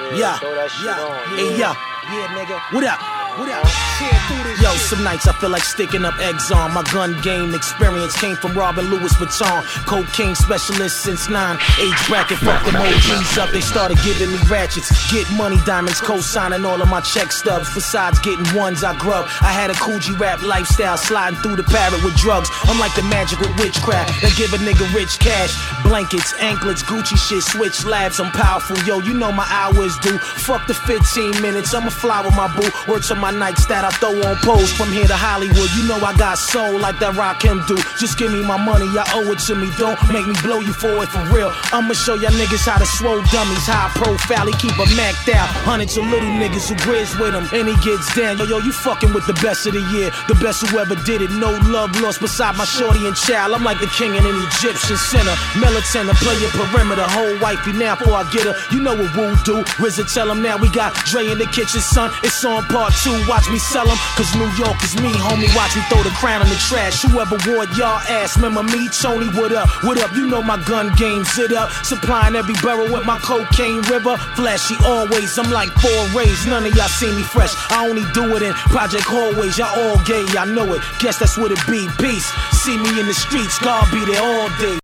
Yeah, hey, yeah, nigga. What up? What up? Yo, some nights I feel like sticking up eggs on. My gun game experience came from robbing Louis Vuitton. Cocaine specialist since 9, age bracket. Fuck them OGs up, they started giving me ratchets. Get money, diamonds, co-signing all of my check stubs. Besides getting ones, I grub. I had a Coogee rap lifestyle, sliding through the parrot with drugs. I'm like the magic with witchcraft that give a nigga rich cash. Blankets, anklets, Gucci shit, switch labs. I'm powerful, yo, you know my hours due. Fuck the 15 minutes, I'ma fly with my boo. Word to my Nikes that I throw on pose. From here to Hollywood, you know I got soul like that Rakim do. Just give me my money, y'all owe it to me. Don't make me blow you for it for real. I'ma show y'all niggas how to swole dummies. High profile, he keep a macked out. Hundreds of little niggas who grizz with him, and he gets down. Yo, you fucking with the best of the year, the best who ever did it. No love lost beside my shorty and child. I'm like the king in an Egyptian center. Militant, play your perimeter. Whole wifey now before I get her. You know what we'll do. RZA tell him now we got Dre in the kitchen, son. It's on part 2. Watch me sell them, cause New York is me, homie. Watch me throw the crown in the trash. Whoever wore y'all ass, remember me, Tony? What up? What up? You know my gun game's it up. Supplying every barrel with my cocaine river. Flashy always, I'm like 4 rays. None of y'all see me fresh. I only do it in project hallways. Y'all all gay, y'all know it. Guess that's what it be. Peace. See me in the streets, God be there all day.